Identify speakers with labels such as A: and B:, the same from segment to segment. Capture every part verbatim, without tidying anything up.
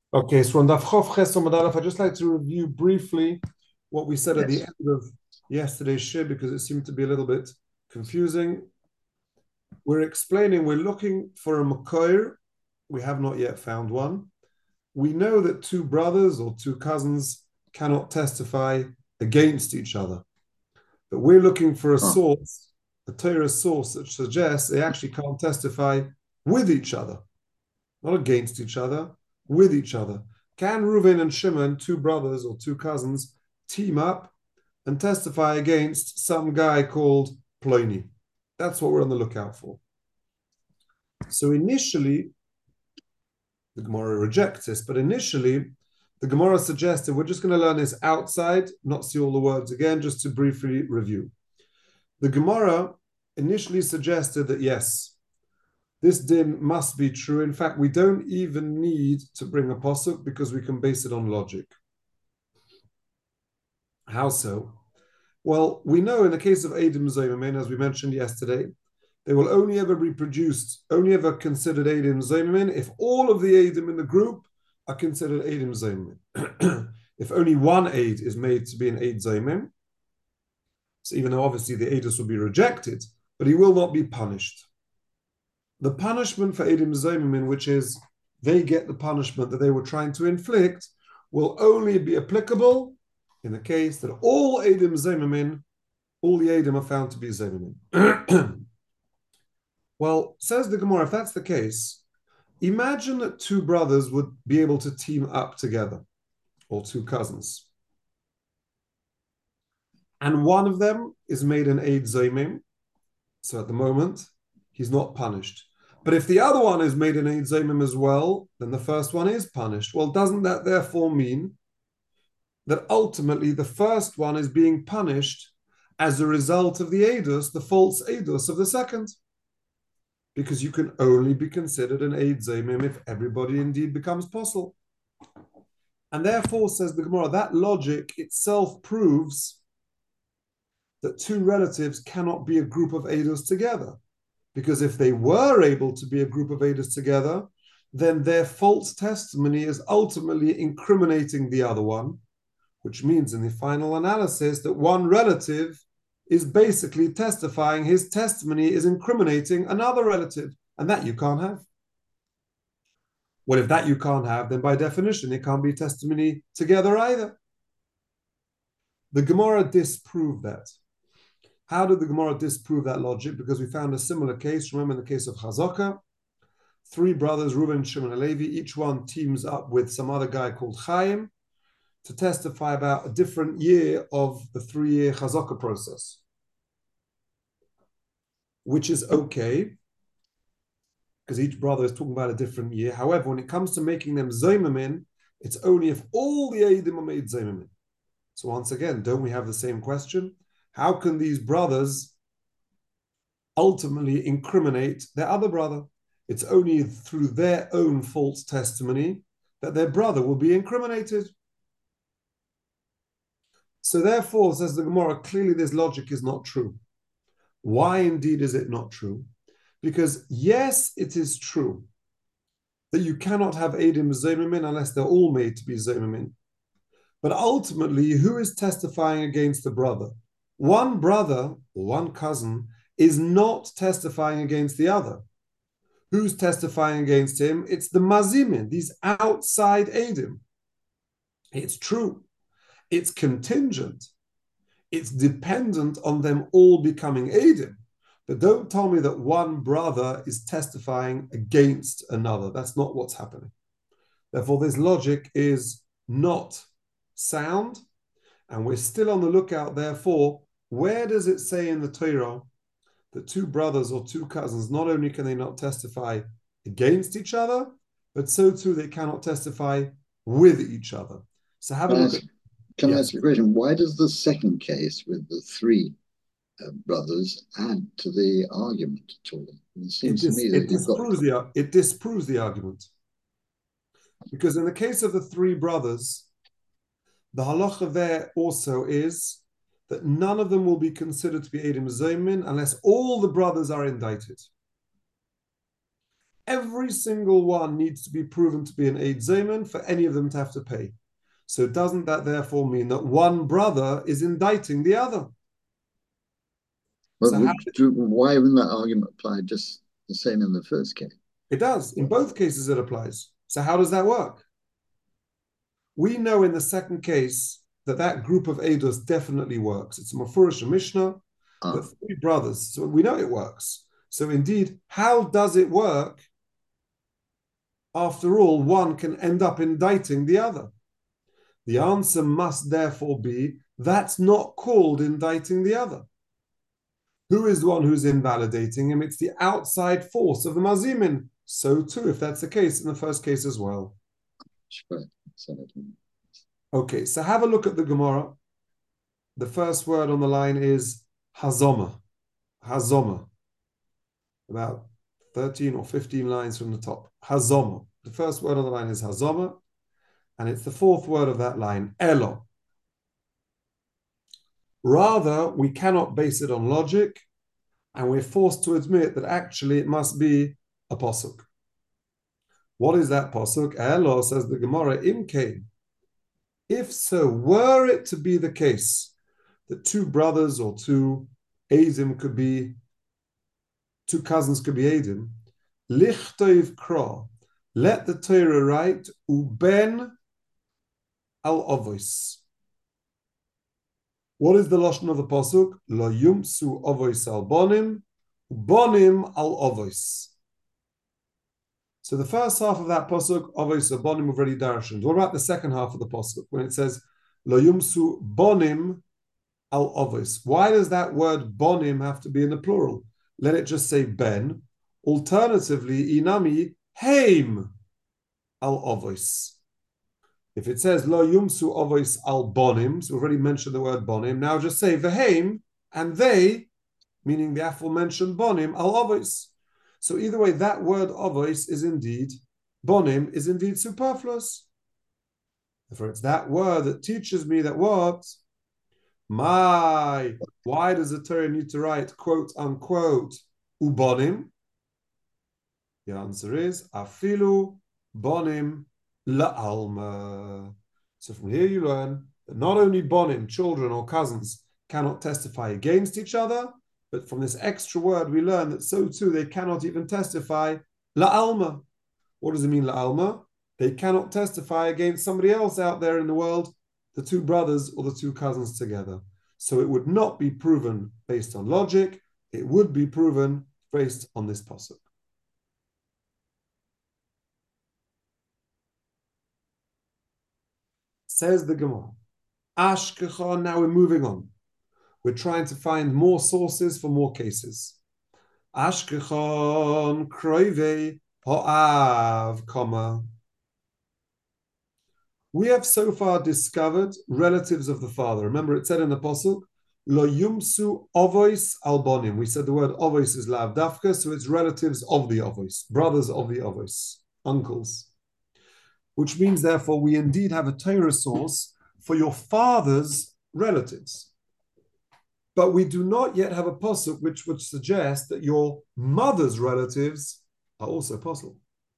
A: Okay, so on Daf Chof Ches Amud Aleph, I'd just like to review briefly what we said at the
B: Yes.
A: end of yesterday's shir because it seemed to be a little bit confusing. We're explaining, we're looking for a Makoir. We have not yet found one. We know that two brothers or two cousins cannot testify against each other, but we're looking for a
B: Oh,
A: source, a Torah source that suggests they actually can't testify with each other, not against each other, with each other. Can Reuven and Shimon, two brothers or two cousins, team up and testify against some guy called Pliny? That's what we're on the lookout for. So initially, the Gemara rejects this, but initially, the Gemara suggested we're just going to learn this outside, not see all the words again, just to briefly review. The Gemara initially suggested that yes, this din must be true. In fact, we don't even need to bring a posuk because we can base it on logic. How so? Well, we know in the case of Eidim Zomamin, as we mentioned yesterday, they will only ever be produced, only ever considered Eidim Zomamin if all of the Eidim in the group are considered Eidim Zomamin. If only one Eid is made to be an Eid Zomim, so even though obviously the Eidus will be rejected, but he will not be punished. The punishment for Eidim Zomamin, which is they get the punishment that they were trying to inflict, will only be applicable in the case that all Eidim Zomamin, all the Eidim are found to be Zomamin. Well, says the Gemara, if that's the case, imagine that two brothers would be able to team up together, or two cousins. And one of them is made an Eid Zomim, so at the moment, he's not punished. But if the other one is made an Eid Zomim as well, then the first one is punished. Well, doesn't that therefore mean that ultimately the first one is being punished as a result of the Eidus, the false Eidus of the second? Because you can only be considered an Eid Zomim if everybody indeed becomes possible. And therefore, says the Gemara, that logic itself proves that two relatives cannot be a group of Eidos together. Because if they were able to be a group of Eidos together, then their false testimony is ultimately incriminating the other one, which means in the final analysis that one relative is basically testifying his testimony is incriminating another relative, and that you can't have. Well, if that you can't have, then by definition, it can't be testimony together either. The Gemara disproved that. How did the Gemara disprove that logic? Because we found a similar case. Remember in the case of Chazaka, three brothers, Reuben, Shimon, and Levi, each one teams up with some other guy called Chaim to testify about a different year of the three-year Chazaka process, which is okay, because each brother is talking about a different year. However, when it comes to making them Zaymamin, it's only if all the Eidim are made Zaymamin. So once again, don't we have the same question? How can these brothers ultimately incriminate their other brother? It's only through their own false testimony that their brother will be incriminated. So therefore, says the Gemara, clearly this logic is not true. Why indeed is it not true? Because yes, it is true that you cannot have Eidim Zomamin unless they're all made to be Zomamin. But ultimately, who is testifying against the brother? One brother or one cousin is not testifying against the other. Who's testifying against him? It's the Mazimin, these outside Eidim. It's true. It's contingent. It's dependent on them all becoming Eidim. But don't tell me that one brother is testifying against another. That's not what's happening. Therefore, this logic is not sound, and we're still on the lookout, therefore, where does it say in the Torah that two brothers or two cousins, not only can they not testify against each other, but so too they cannot testify with each other? So have a
B: can I
A: look
B: ask,
A: at,
B: can I
A: yes,
B: ask a question? Why does the second case with the three uh, brothers add to the argument at all? It
A: it,
B: seems to
A: dis,
B: me that
A: it,
B: you've got.
A: disproves the, it disproves the argument. Because in the case of the three brothers, the halacha there also is that none of them will be considered to be Eidim Zomin unless all the brothers are indicted. every single one needs to be proven to be an Eid Zayman for any of them to have to pay. So doesn't that therefore mean that one brother is indicting the other?
B: But
A: So
B: would,
A: how,
B: do, why wouldn't that argument apply just the same in the first case?
A: it does. In both cases, it applies. So how does that work? We know in the second case that that group of Eidos definitely works. It's a Mefurish Mishnah,
B: Ah.
A: that three brothers. So we know it works. So indeed, how does it work? After all, one can end up indicting the other. The answer must therefore be that's not called indicting the other. Who is the one who's invalidating him? It's the outside force of the Mazimin. So too, if that's the case in the first case as well.
B: Sure.
A: Okay, so have a look at the Gemara. The first word on the line is Hazoma. Hazoma. About thirteen or fifteen lines from the top. Hazoma. The first word on the line is Hazoma. And it's the fourth word of that line, Elo. Rather, we cannot base it on logic, and we're forced to admit that actually it must be a posuk. What is that posuk? Elo, says the Gemara, Imkein. If so, were it to be the case that two brothers or two Eidim could be, two cousins could be Eidim, Lichtov Kra, let the Torah write, Uben al Ovois. What is the lashon of the pasuk? Lo yumsu Ovois al Bonim, Bonim al Ovois. So the first half of that pasuk, Ovois al Bonim, we've already darshaned. What about the second half of the pasuk when it says Lo yumsu Bonim al Ovois? Why does that word Bonim have to be in the plural? Let it just say Ben. Alternatively, Inami Heim al Ovois. If it says Lo Yumsu Ovois al Bonim, so we've already mentioned the word Bonim, now just say Veheim, and they, meaning the aforementioned Bonim, al Ovois. So either way, that word Ovois is indeed, Bonim is indeed superfluous. Therefore, it's that word that teaches me that what? My, why does the Torah need to write, quote unquote, Ubonim? The answer is, Afilu Bonim La'alma. So from here you learn that not only bonim, children or cousins, cannot testify against each other, but from this extra word we learn that so too they cannot even testify la'alma. What does it mean la'alma? They cannot testify against somebody else out there in the world, the two brothers or the two cousins together. So it would not be proven based on logic, it would be proven based on this pasuk. Says the Gemara. Ashkechon, now we're moving on. We're trying to find more sources for more cases. Ashkechon, kroive, ho'av, comma. We have so far discovered relatives of the father. Remember, it said in the pasuk, lo yumsu ovois al bonim. We said the word ovois is lav dafka, so it's relatives of the ovois, brothers of the ovois, uncles. Which means, therefore, we indeed have a Torah source for your father's relatives. But we do not yet have a pasuk which would suggest that your mother's relatives are also possible.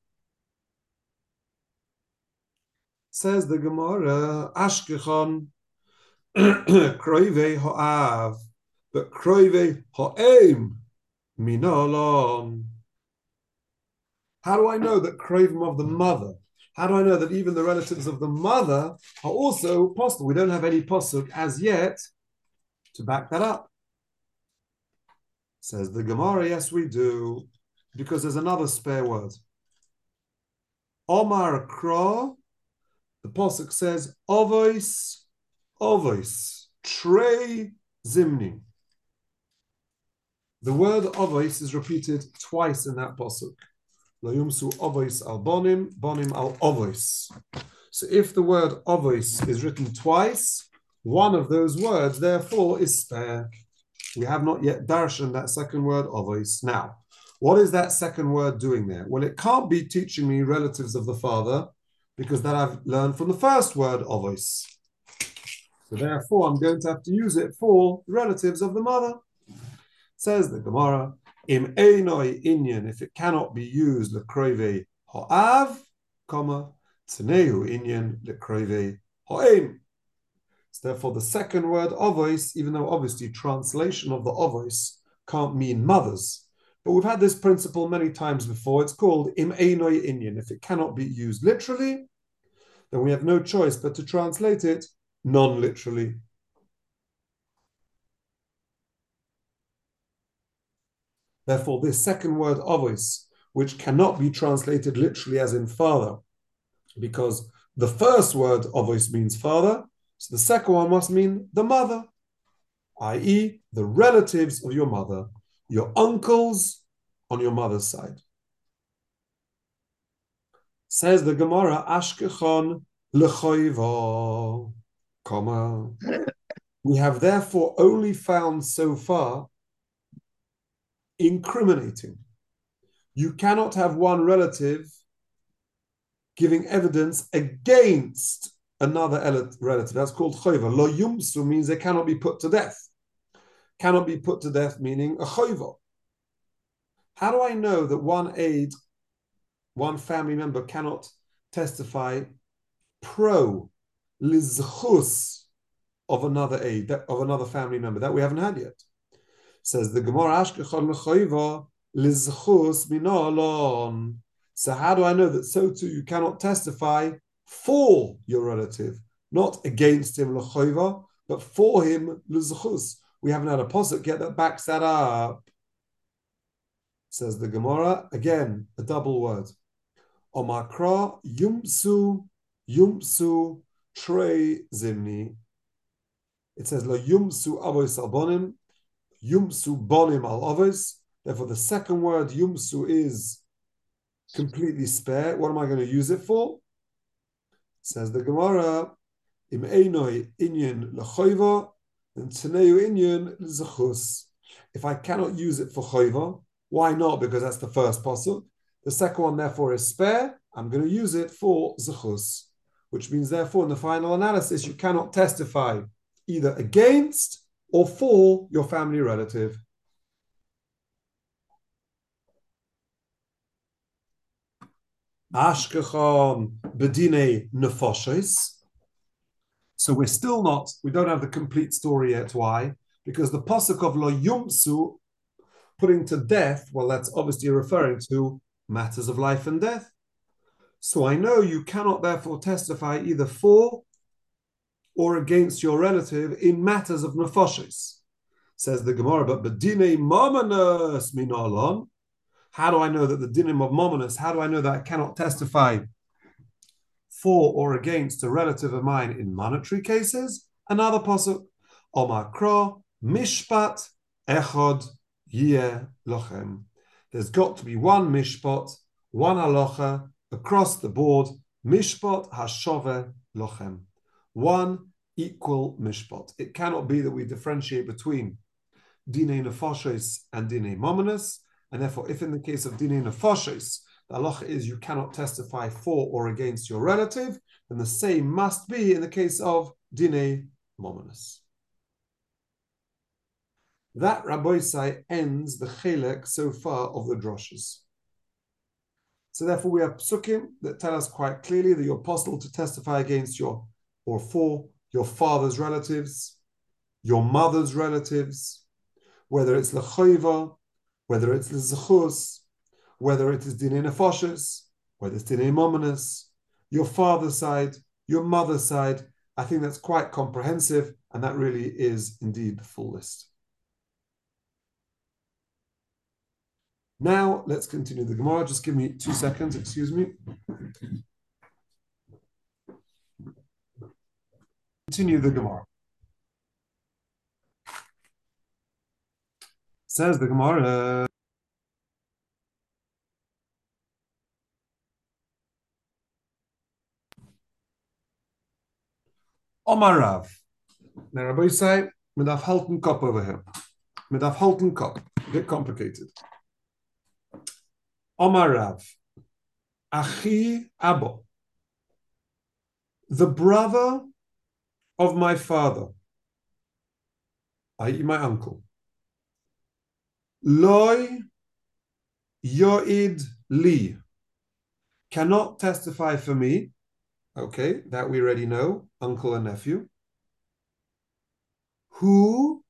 A: Says the Gemara, Ashkechon, kroive ho'av, but kroive ho'em, minolon. How do I know that kroivim of the mother? How do I know that even the relatives of the mother are also possible? We don't have any pasuk as yet to back that up. Says the Gemara, yes, we do, because there's another spare word. Omar Kra, the pasuk says, Ovois, Ovois, Trey Zimni. The word Ovois is repeated twice in that pasuk. Lo yumsu ovois al bonim, bonim al ovois. So if the word ovois is written twice, one of those words, therefore, is spare. We have not yet darshan that second word ovois. Now, what is that second word doing there? Well, it can't be teaching me relatives of the father, because that I've learned from the first word ovois. So therefore, I'm going to have to use it for relatives of the mother. Says the Gemara, Im einoi inyan, if it cannot be used lekroive ha'av, comma, tnehu inyan lekroive ha'em. So therefore, the second word ovois, even though obviously translation of the ovois can't mean mothers, but we've had this principle many times before. It's called im einoi inyan. If it cannot be used literally, then we have no choice but to translate it non-literally. Therefore, this second word ovois, which cannot be translated literally as in father, because the first word ovois means father, so the second one must mean the mother, that is the relatives of your mother, your uncles on your mother's side. Says the Gemara, Ashkechon lechoiva, comma. We have therefore only found so far incriminating. You cannot have one relative giving evidence against another relative. That's called choiva. Lo yumsu means they cannot be put to death. Cannot be put to death meaning a choiva. How do I know that one aid, one family member cannot testify pro lizchus of another aid, of another family member? That we haven't had yet. Says the Gemara, Ashkechon lechoiva lizchus minalon. So how do I know that so too you cannot testify for your relative, not against him lechoiva, but for him lizchus? We haven't had a posuk yet that backs that up. Says the Gemara, again, a double word. Omakra yumsu yumsu trei zimni. It says lo yumsu avos al bonim, yumsu bonim al avos. Therefore, the second word yumsu is completely spare. What am I going to use it for? Says the Gemara, im einoi inyan lechoiva, and tneu inyan lezachus. If I cannot use it for choiva, why not? Because that's the first pasuk. The second one, therefore, is spare. I'm going to use it for zachus, which means, therefore, in the final analysis, you cannot testify either against or for your family relative. Ashkechon bedine nefoshes. So we're still not, we don't have the complete story yet. Why? Because the pasuk of lo yumsu, putting to death, well, that's obviously referring to matters of life and death. So I know you cannot therefore testify either for or against your relative in matters of nefoshes. Says the Gemara, but bedine momanus minalon. How do I know that the dinim of momanus, how do I know that I cannot testify for or against a relative of mine in monetary cases? Another pasuk, Omakra mishpat echod yeh lochem. There's got to be one mishpat, one halacha across the board, mishpat hashove lochem. One equal mishpat. It cannot be that we differentiate between dinei nefoshes and dinei momanus, and therefore, if in the case of dinei nefoshes, the halacha is you cannot testify for or against your relative, then the same must be in the case of dinei momanus. That, Rabbi Isai, ends the chelek so far of the droshes. So therefore, we have psukim that tell us quite clearly that you're possible to testify against your or for your father's relatives, your mother's relatives, whether it's lechoiva, whether it's lezachus, whether it is dinei nefoshes, whether it's dinei momanus, your father's side, your mother's side. I think that's quite comprehensive, and that really is indeed the full list. Now, let's continue the Gemara. Just give me two seconds, excuse me. Continue the Gemara. Says the Gemara, Omar Rav. Now, Rabbi say, medaf halten kop over here. Medaf halten kop. A bit complicated. Omar Rav. Achi Abo. The brother of my father, that is my uncle. Loi yoid li, cannot testify for me. Okay, that we already know, uncle and nephew. Hu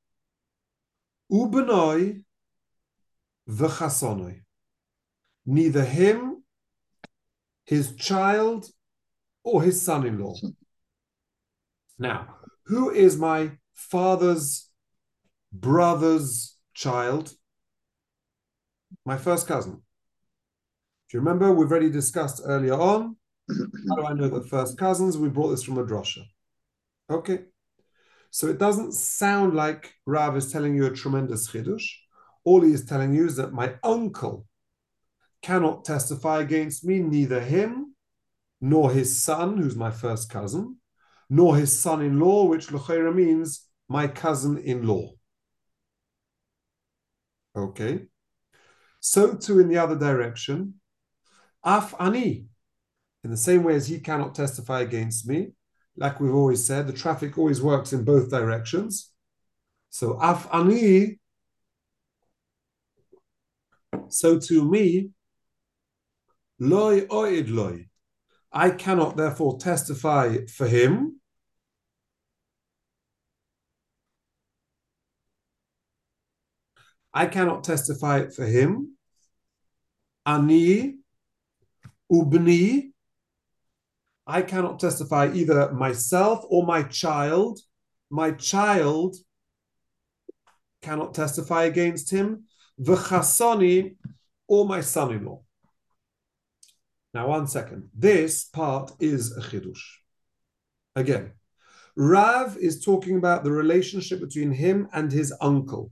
A: ubenoi v'chasonoi, neither him, his child, or his son-in-law. Now, who is my father's brother's child? My first cousin. Do you remember? We've already discussed earlier on. How do I know that first cousins? We brought this from a drasha. Okay. So it doesn't sound like Rav is telling you a tremendous chidush. All he is telling you is that my uncle cannot testify against me, neither him, nor his son, who's my first cousin, nor his son-in-law, which l'chayra means my cousin-in-law. Okay. So too in the other direction, af ani, in the same way as he cannot testify against me, like we've always said, the traffic always works in both directions. So af ani, so to me, loy oid loy, I cannot therefore testify for him. I cannot testify for him. Ani ubni, I cannot testify either myself or my child. My child cannot testify against him. V'chasoni, or my son-in-law. Now, one second. This part is a chidush. Again, Rav is talking about the relationship between him and his uncle.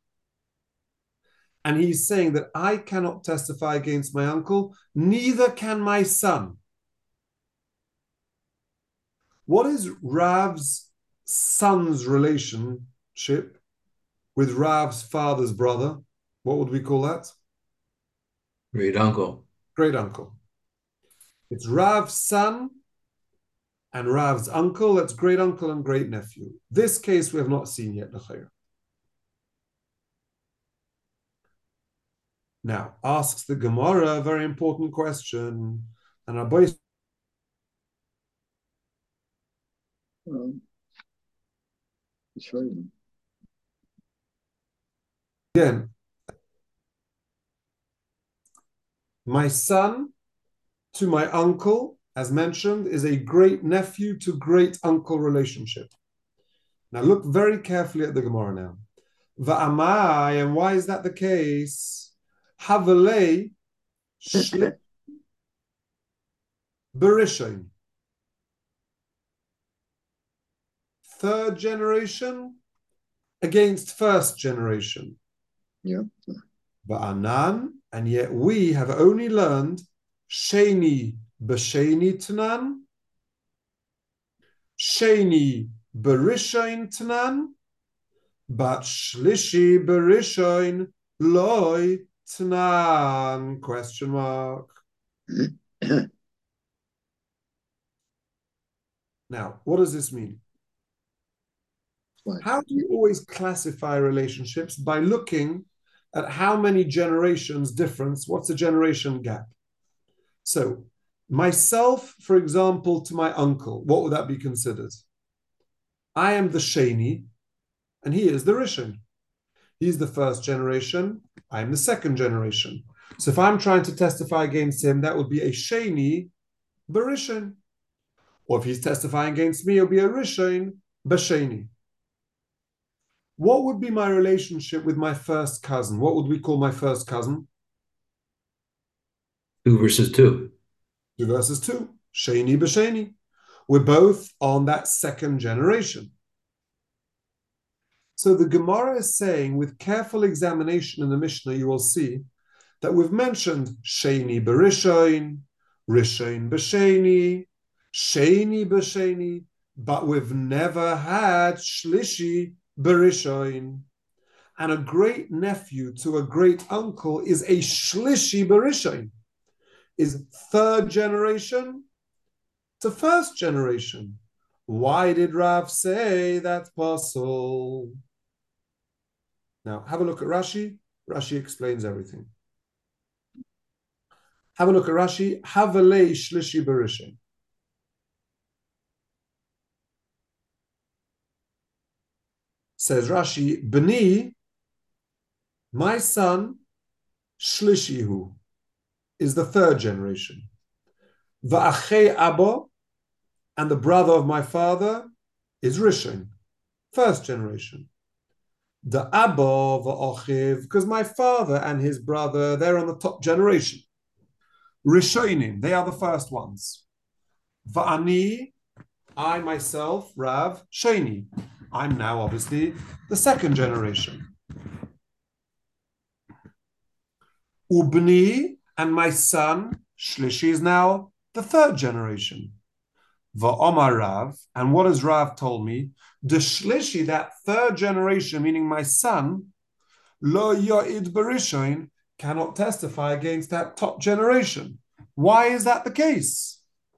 A: And he's saying that I cannot testify against my uncle, neither can my son. What is Rav's son's relationship with Rav's father's brother? What would we call that?
C: Great uncle.
A: Great uncle. It's Rav's son and Rav's uncle. That's great uncle and great nephew. This case we have not seen yet. Now, asks the Gemara a very important question. And our boys.
B: Well,
A: Again, my son to my uncle, as mentioned, is a great nephew to great uncle relationship. Now look very carefully at the Gemara now. Va'amai, and why is that the case? Havelei shli berishon. Third generation against first generation.
B: Yeah.
A: Va'anan, and yet we have only learned sheni b'sheni tanan, sheni berishon tanan, but shlishi berishon loy tanan, question mark. Now, what does this mean?
B: Right.
A: How do you always classify relationships? By looking at how many generations difference, what's the generation gap? So myself, for example, to my uncle, what would that be considered? I am the Sheni, and he is the Rishon. He's the first generation, I am the second generation. So if I'm trying to testify against him, that would be a Sheni Barishon. Or if he's testifying against me, it'll be a Rishon Basheni. What would be my relationship with my first cousin? What would we call my first cousin?
C: Two versus two.
A: Two versus two. Sheni b'sheni. We're both on that second generation. So the Gemara is saying, with careful examination in the Mishnah, you will see that we've mentioned Sheni b'rishon, Rishon b'sheni, Sheni b'sheni, but we've never had Shlishi b'rishon. And a great nephew to a great uncle is a Shlishi b'rishon, is third generation to first generation. Why did Rav say that's possible? Now, have a look at Rashi. Rashi explains everything. Have a look at Rashi. Havalei shlishi berishin. Says Rashi, Bni, my son, shlishihu, is the third generation. Va'achei abo, and the brother of my father is Rishon, first generation. The abo va'ochiv, because my father and his brother, they're on the top generation. Rishonim, they are the first ones. Va'ani, I myself, Rav, Sheni. I'm now obviously the second generation. Ubni, and my son, Shlishi, is now the third generation. Va'omar Rav, and what has Rav told me? The Shlishi, that third generation, meaning my son, Lo Yo'id Berishoin, cannot testify against that top generation. Why is that the case?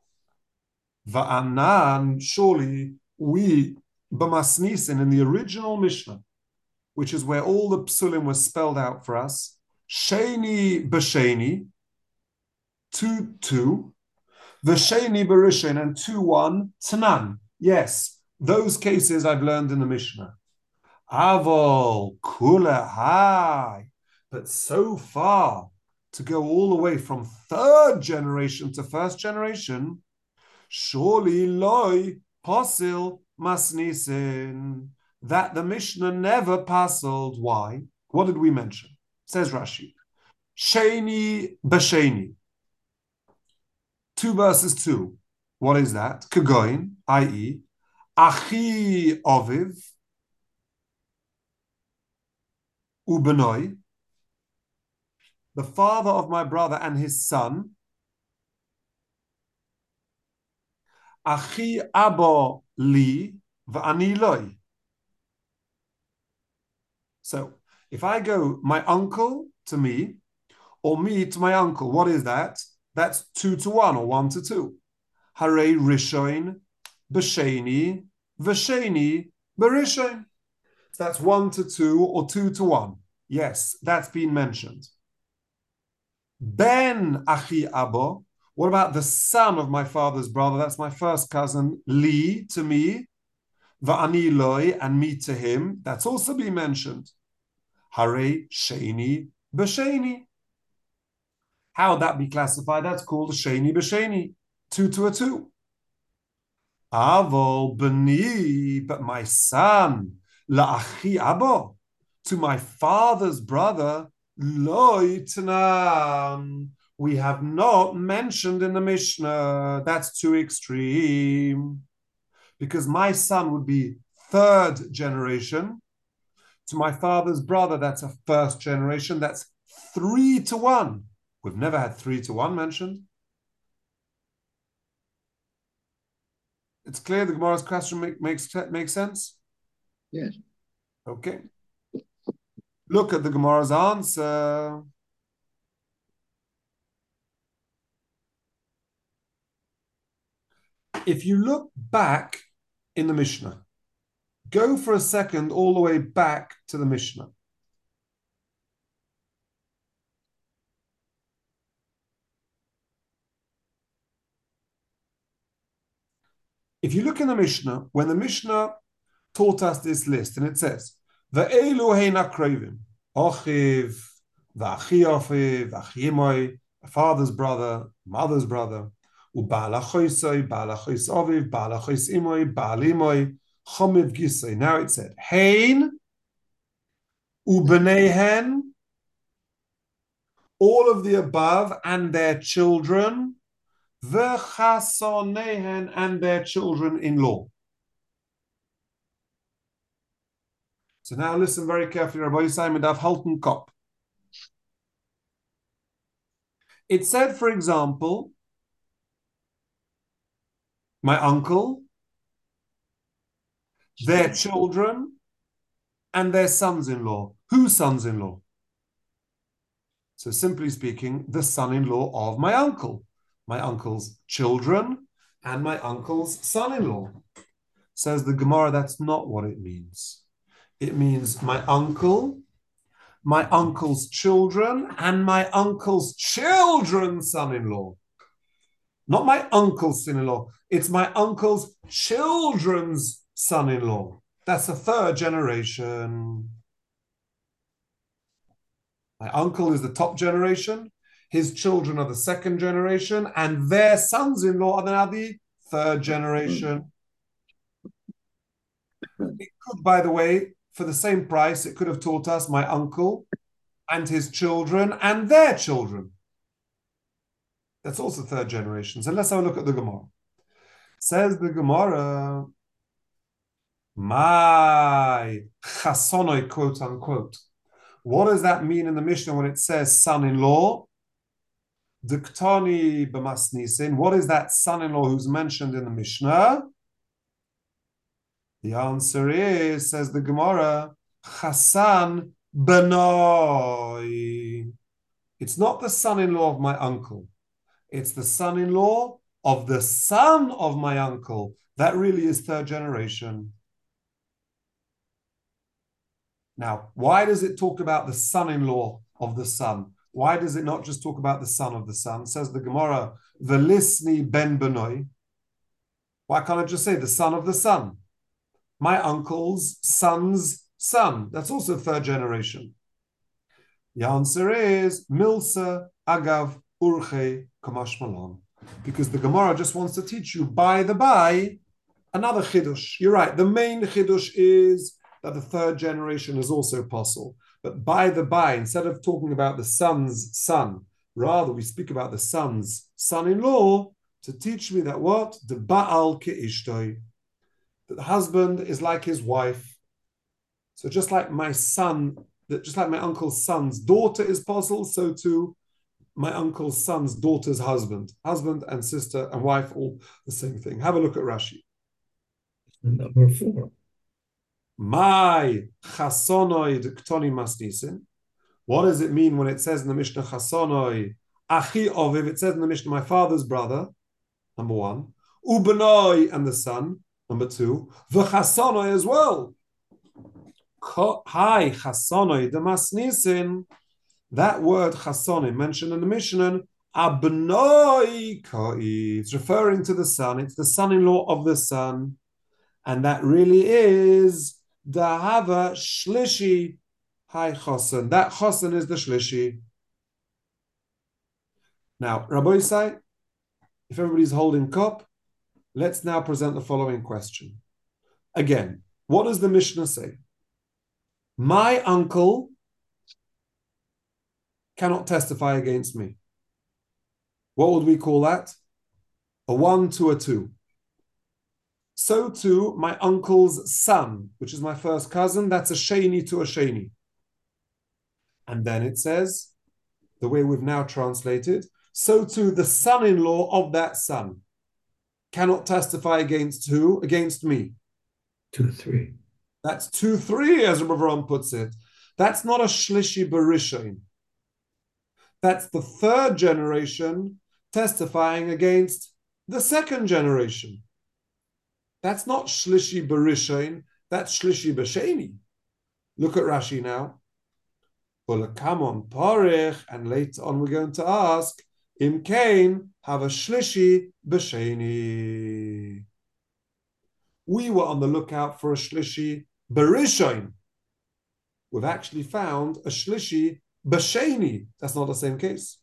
A: Va'anan, surely we, b'masnisin, in the original Mishnah, which is where all the psulim was spelled out for us, Sheni b'sheni, two, two, v'sheni b'rishin, and two, one, tanan. Yes, those cases I've learned in the Mishnah. Avol, kula, hai. But so far, to go all the way from third generation to first generation, surely loy pasil masnisin, that the Mishnah never passled. Why? What did we mention? Says Rashi, Sheni b'sheni, two verses two. What is that? Kagoin, that is, Achi Oviv Ubenoi, the father of my brother and his son. Achi abo li v'ani loy. So, if I go my uncle to me, or me to my uncle, what is that? That's two to one, or one to two. Hare rishoin b'sheni v'sheni b'rishoin. That's one to two, or two to one. Yes, that's been mentioned. Ben achi abo. What about the son of my father's brother? That's my first cousin, Li, to me. Va'ani loy, and me to him. That's also been mentioned. Hare sheni b'sheni. How would that be classified? That's called a sheni b'sheni. Two to a two. Avol b'ni, but my son, la'achi abo, to my father's brother, loy tanan. We have not mentioned in the Mishnah. That's too extreme. Because my son would be third generation. To my father's brother, that's a first generation. That's three to one. We've never had three to one mentioned. It's clear the Gemara's question make, makes, makes sense?
B: Yes.
A: Okay. Look at the Gemara's answer. If you look back in the Mishnah, go for a second all the way back to the Mishnah. If you look in the Mishnah, when the Mishnah taught us this list, and it says, Ve'elu heina krevim, Ochiv, V'achi Ochiv, V'achi Imoi, a father's brother, mother's brother, U'ba'al achoisoi, Ba'al achois Oviv, Ba'al achois Imoi, Ba'al Imoi, Chomiv Gisoi. Now it said, Hein, U'beneihen, all of the above and their children, V'chasonehen, and their children-in-law. So now listen very carefully, Rabbi Yisai Medav Halton Kop. It said, for example, my uncle, their children, and their sons-in-law. Whose sons-in-law? So simply speaking, the son-in-law of my uncle. My uncle's children and my uncle's son-in-law. Says the Gemara, that's not what it means. It means my uncle, my uncle's children, and my uncle's children's son-in-law. Not my uncle's son-in-law. It's my uncle's children's son-in-law. That's the third generation. My uncle is the top generation. His children are the second generation, and their sons-in-law are now the third generation. It could, by the way, for the same price, it could have taught us my uncle and his children and their children. That's also third generation. So let's have a look at the Gemara. Says the Gemara, my chasonoi, quote unquote. What does that mean in the Mishnah when it says son-in-law? Diktani b'masnisin. What is that son-in-law who's mentioned in the Mishnah? The answer is, says the Gemara, Chasan benoi. It's not the son-in-law of my uncle. It's the son-in-law of the son of my uncle. That really is third generation. Now, why does it talk about the son-in-law of the son? Why does it not just talk about the son of the son? Says the Gemara, Velisni ben benoi. Why can't I just say the son of the son? My uncle's son's son. That's also third generation. The answer is Milsa Agav Urche Kamash Malan. Because the Gemara just wants to teach you, by the by, another chidush. You're right. The main chidush is that the third generation is also possible. But by the by, instead of talking about the son's son, rather we speak about the son's son-in-law to teach me that what? The Baal Ke'ishtoi. That the husband is like his wife. So just like my son, that just like my uncle's son's daughter is possible, so too my uncle's son's daughter's husband. Husband and sister and wife, all the same thing. Have a look at Rashi.
C: Number four.
A: My chasonoid ktoni masnisin. What does it mean when it says in the Mishnah chasonoid achi oviv? It says in the Mishnah my father's brother, number one, ubenoi and the son, number two, v'chasonoi as well. Hi chasonoi the masnisin. That word chasonoi mentioned in the Mishnah, abnoi koi. It's referring to the son. It's the son-in-law of the son, and that really is Dahava Shlishi Hai Chosan. That Chosan is the Shlishi. Now, Rabbi Yisai, if everybody's holding cup, let's now present the following question. Again, what does the Mishnah say? My uncle cannot testify against me. What would we call that? A one to a two. So too, my uncle's son, which is my first cousin, that's a sheni to a sheni. And then it says, the way we've now translated, so too the son-in-law of that son cannot testify against who? Against me.
C: Two, three.
A: That's two, three, as Rabbi Avraham puts it. That's not a shlishi barishain. That's the third generation testifying against the second generation. That's not shlishi barishain, that's shlishi b'sheni. Look at Rashi now. Ulakamon parich, and later on we're going to ask, im kain have a shlishi b'sheni. We were on the lookout for a shlishi barishain. We've actually found a shlishi b'sheni. That's not the same case.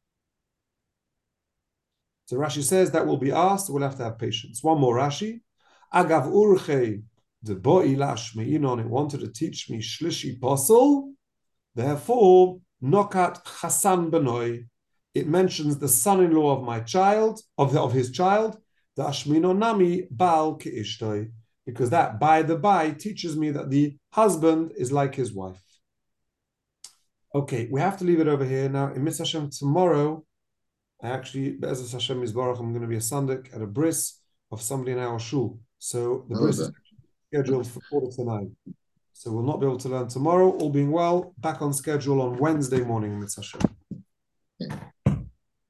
A: So Rashi says that will be asked. We'll have to have patience. One more Rashi. Agav urche de boi lashmeinon. It wanted to teach me shlishi posel. Therefore, nokat chasan benoi. It mentions the son-in-law of my child, of, the, of his child, the ashmino nami baal keishtoi, because that by the by teaches me that the husband is like his wife. Okay, we have to leave it over here now. In Mitzvah Hashem tomorrow, I actually, Be'ezus Hashem Yisbarach, I'm going to be a sandik at a bris of somebody in our shul. So the bris is scheduled for quarter to nine. So we'll not be able to learn tomorrow. All being well, back on schedule on Wednesday morning, Mitzvah Hashem.